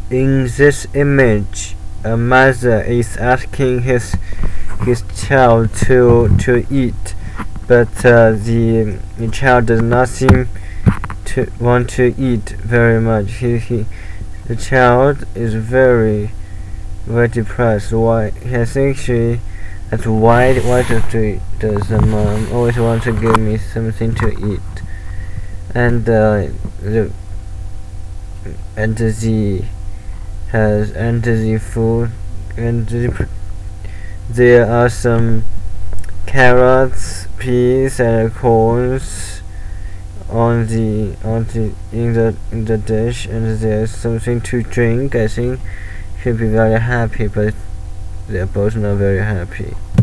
In this image, a mother is asking his child to eat, but the child does not seem to want to eat very much. The child is very depressed. Why? I think she that's why does the mom always want to give me something to eat, and the food, and there are some carrots, peas, and corns in the dish, and there's something to drink. I think she'll be very happy, but they're both not very happy.